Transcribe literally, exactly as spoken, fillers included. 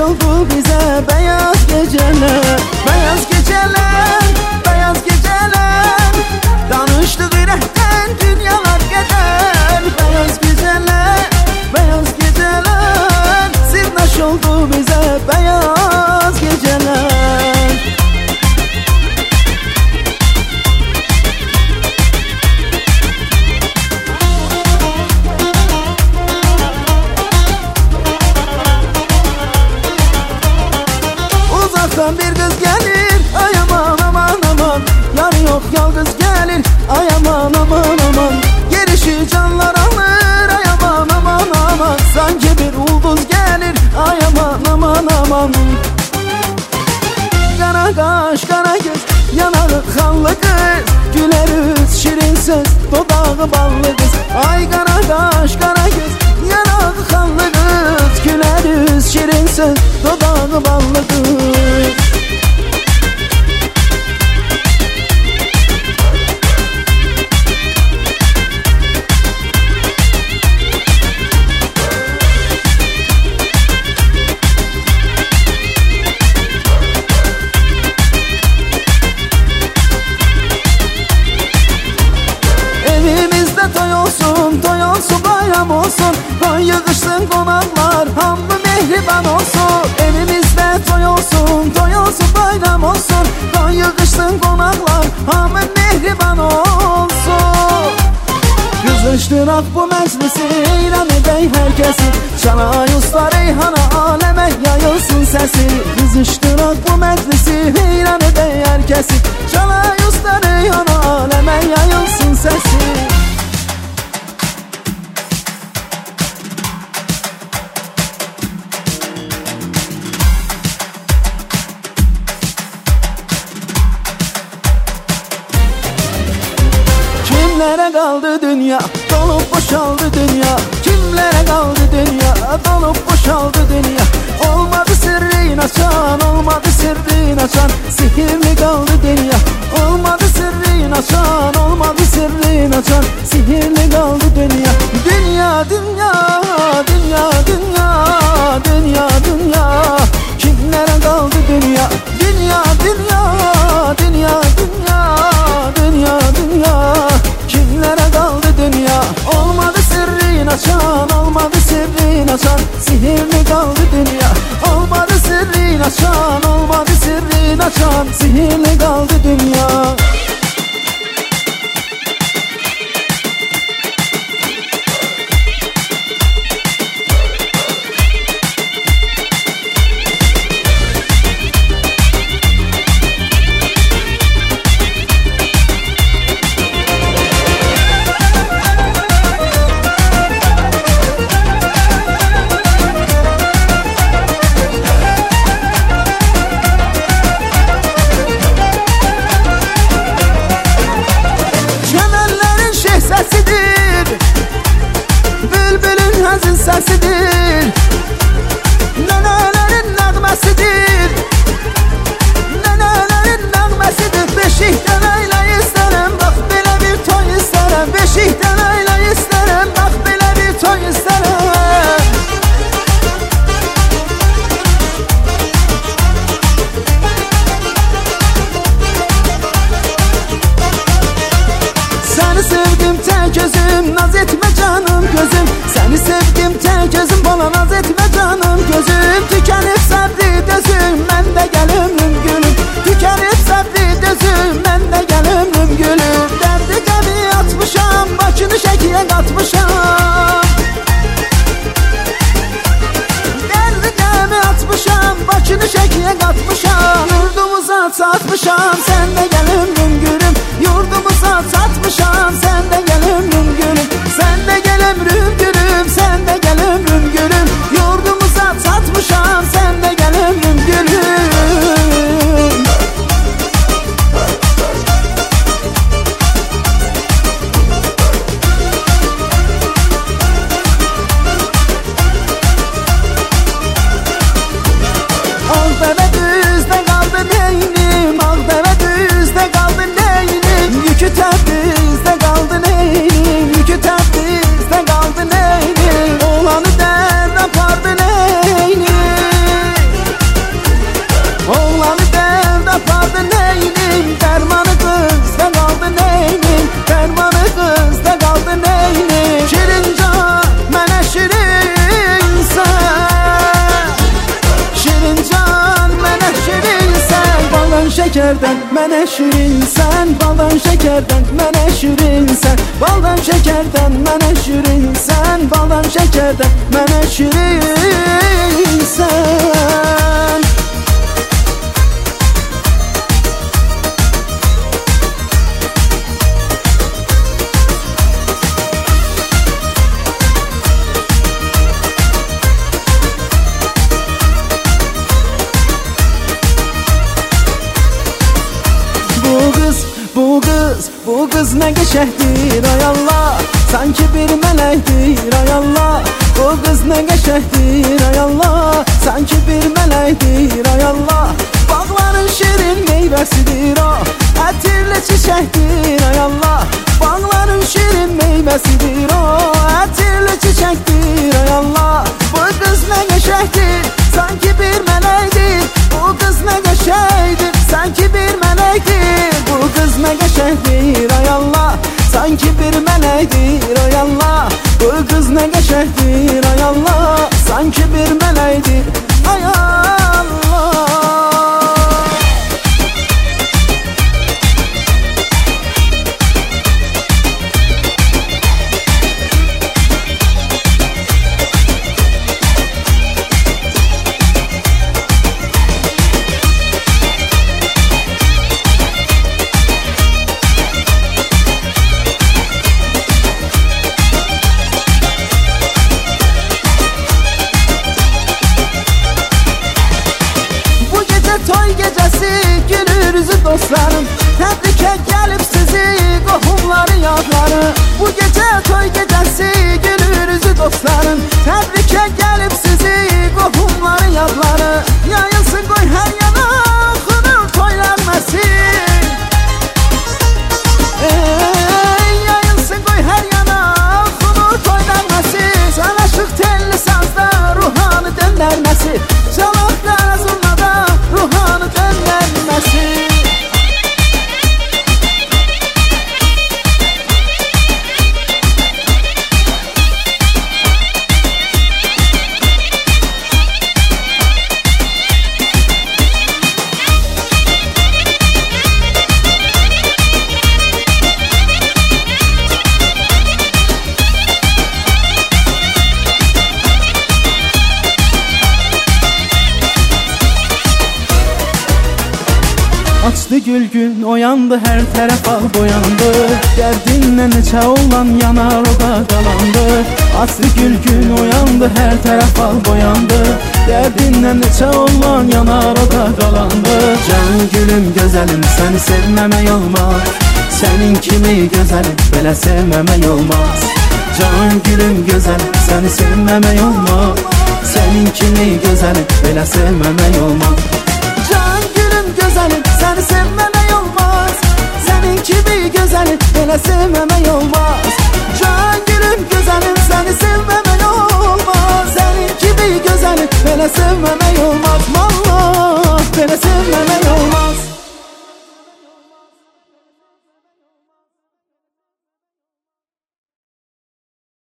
oldu bize beyaz geceler. Beyaz geceler, beyaz geceler, danıştık ürəkdən dünyalar qədər. Beyaz geceler, beyaz geceler, sirdaş oldu bize beyaz geceler. Uzaktan bir kız gelir, ay aman aman aman, yarı yok yalnız gelir, ay aman aman aman. Gelişi canlar alır, ay aman aman aman, sanki bir ulduz gelir, ay aman aman aman. Kara kaş, kara göz, yanağı kanlı kız, güleriz şirin söz, dodağı ballı kız. Ay kara kaş, kara göz, yanağı kanlı kız, güleriz şirin söz, dodağı ballı kız. Toy olsun, toy olsun, bayram olsun, toy yığışsın konaklar, hamı mehriban olsun. Evimizde toy olsun, toy olsun, bayram olsun, toy yığışsın konaklar, hamı mehriban olsun. Kızıştırak bu meclisi, eylem edey herkesi, çalay usta reyhana aleme yayılsın sesi. Kızıştırak bu meclisi, eylem edey herkesi, çalay usta reyhana aleme yayılsın sesi. Kimlere kaldı dünya, dolup boşaldı dünya. Kimlere kaldı dünya, dolup boşaldı dünya. Olmadı sırrını açan, olmadı sırrını açan, sihirli kaldı dünya. Olmadı sırrını açan, olmadı sırrını açan, sihirli kaldı dünya. Dünya, dünya, dünya, dünya, dünya, dünya. Kimlere kaldı dünya, dünya, dünya, dünya, dünya, dünya, dünya. Kimlere kaldı dünya, olmadı sırrını açan, olmadı sırrını açan, sihirli kaldı dünya. Olmadı sırrını açan, olmadı sırrını açan, sihirli kaldı dünya. Bülbülün hazin sesidir, nenelerin nəğməsidir, nenelerin nəğməsidir. Beşikdən əylə istərəm, bax belə bir toy istərəm. Beşikdən əylə istərəm, bax belə bir toy istərəm. Səni sevdim tək özüm, naz etmə canım gözüm. Səni sevdim tək özüm, bana naz etmə canım gözüm. Tükənib səbri dözüm, mən də gəl ömrüm gülüm. Tükənib səbri dözüm, mən də gəl ömrüm gülüm. Dərdi qəmi atmışam, başını şəkiyə qatmışam. Dərdi qəmi atmışam, başını şəkiyə qatmışam. Yurdumuza çatmışam, sən də gəl ömrüm gülüm. Yurdumuza çatmışam, sən də gəl ömrüm gülüm. Sən də gəl ömrüm gülüm, sən də gəl ömrüm gülüm. Yurdumuza çatmışam, sən də gəl ömrüm gülüm. Ağ dəvə düzdə qaldı neynim, ağ dəvə düzdə şekerden mənə şirinsən, baldan şekerden mənə şirinsən, baldan şekerden mənə şirinsən, baldan şekerden mənə şirinsən. Bu kız, bu kız ne geçektir ay Allah, sanki bir melektir ay Allah. Bu kız ne geçektir ay Allah, sanki bir melektir ay Allah. Bağların şirin meyvesidir o, ətirli çiçektir ay Allah. Bağların şirin meyvesidir o, ətirli çiçektir ay Allah. Bu kız ne geçektir, sanki bir melektir. Bu kız ne geçektir, sanki bir melektir. Bu kız ne geçektir ay Allah, sanki bir melektir ay Allah. Bu kız ne geçektir ay Allah, sanki bir melektir ay Allah. Toy gecesi gülürüzü dostlarım, təbrikə gəlib sizi qohumları yadları. Bu gece toy gecesi gülürüzü dostlarım, təbrikə gəlib sizi qohumları yadları. Yayılsın qoy hər yana xunur toylanmasın, ey, yayılsın qoy hər yana xunur toylanmasın. Sanaşıq telli sazda ruhanı döndərməsi, çalaqda zurnada ruhanı dönlenmesi. Açdı gül gün oyandı, her tərəf ağ boyandı. Dərdinlə neçə olan yanar o da qalandı. Açdı gül gün oyandı, hər tərəf ağ boyandı. Dərdinlə neçə olan yanar o da qalandı. Can gülüm gözəlim, səni sevməmək olmaz. Sənin kimi gözəlim, belə sevməmək olmaz. Can gülüm gözəlim, səni sevməmək olmaz. Sənin kimi gözəlim, belə sevməmək olmaz. Can gülüm gözəlim, səni sevməmək olmaz. Sənin kimi gözəlim, belə sevməmək olmaz. Can gülüm gözəlim, səni sevməmək olmaz. Sənin kimi gözəlim, belə sevməmək